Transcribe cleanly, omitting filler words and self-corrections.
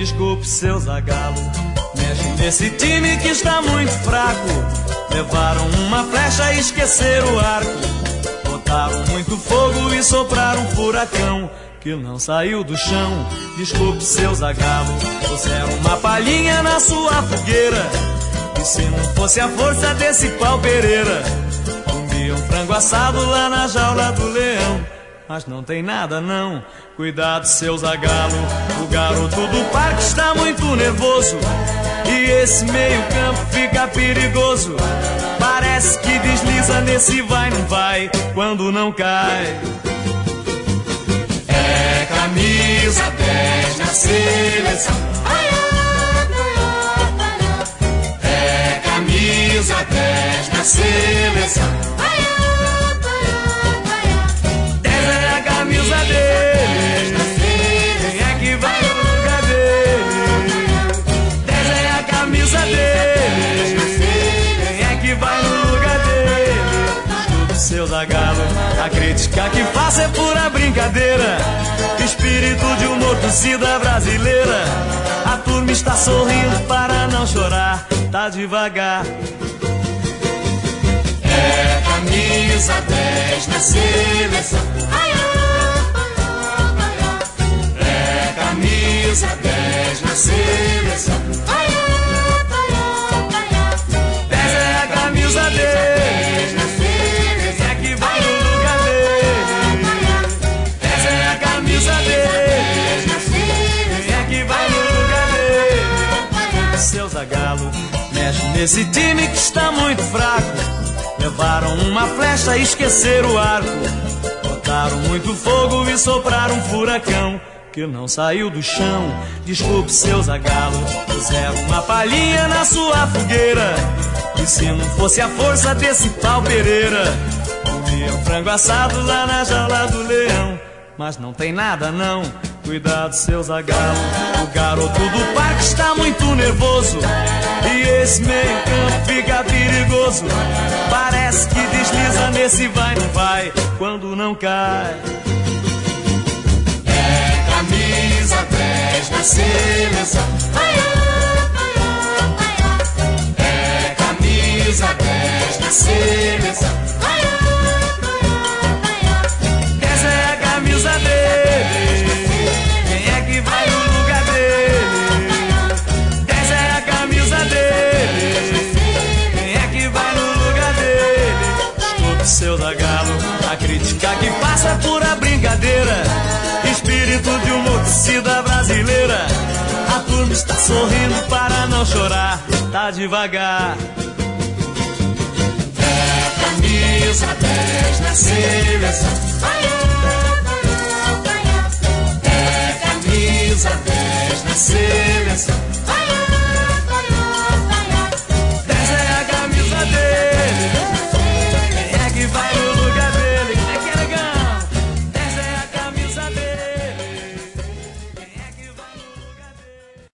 Desculpe, seu Zagallo, mexe nesse time que está muito fraco. Levaram uma flecha e esqueceram o arco. Botaram muito fogo e sopraram um furacão que não saiu do chão. Desculpe, seu Zagallo, trouxeram uma palhinha na sua fogueira. E se não fosse a força desse pau Pereira, comiam frango assado lá na jaula do leão. Mas não tem nada não, cuidado, seu Zagallo, o garoto do parque está muito nervoso. E esse meio campo fica perigoso. Parece que desliza nesse vai não vai, quando não cai. É camisa 10 na seleção. É camisa 10 na seleção. 10 é a camisa dele. Quem é que vai no lugar dele? 10 é a camisa dele. Quem é que vai no lugar dele? Desculpe, seu Zagallo, a crítica que faço é pura brincadeira. Espírito de humor, torcida brasileira. A turma está sorrindo para não chorar, tá devagar. É camisa 10 na seleção. É camisa 10 na seleção. 10 é a camisa dele. Quem é que vai no lugar dele? 10 é a camisa dele. Quem é que vai no lugar dele? Seu Zagallo, mexe nesse time que está muito fraco. Levaram uma flecha e esqueceram o arco. Botaram muito fogo e sopraram um furacão que não saiu do chão. Desculpe, seu Zagallo, puseram uma palhinha na sua fogueira. E se não fosse a força desse pau Pereira, comiam frango assado lá na jaula do leão. Mas não tem nada não, cuidado, seu Zagallo, o garoto do parque está muito nervoso. E esse meio campo fica perigoso. Parece que desliza nesse vai não vai, quando não cai. É camisa 10 na seleção. É camisa 10 na seleção. 10 é a camisa dele. Quem é que vai no lugar dele? 10 é a camisa dele. Quem é que vai no lugar dele? Desculpe, seu Zagallo, a crítica que passa é pura brincadeira. Espírito de uma torcida brasileira. A turma está sorrindo para não chorar, tá devagar. É camisa 10 na seleção. É camisa 10 na seleção.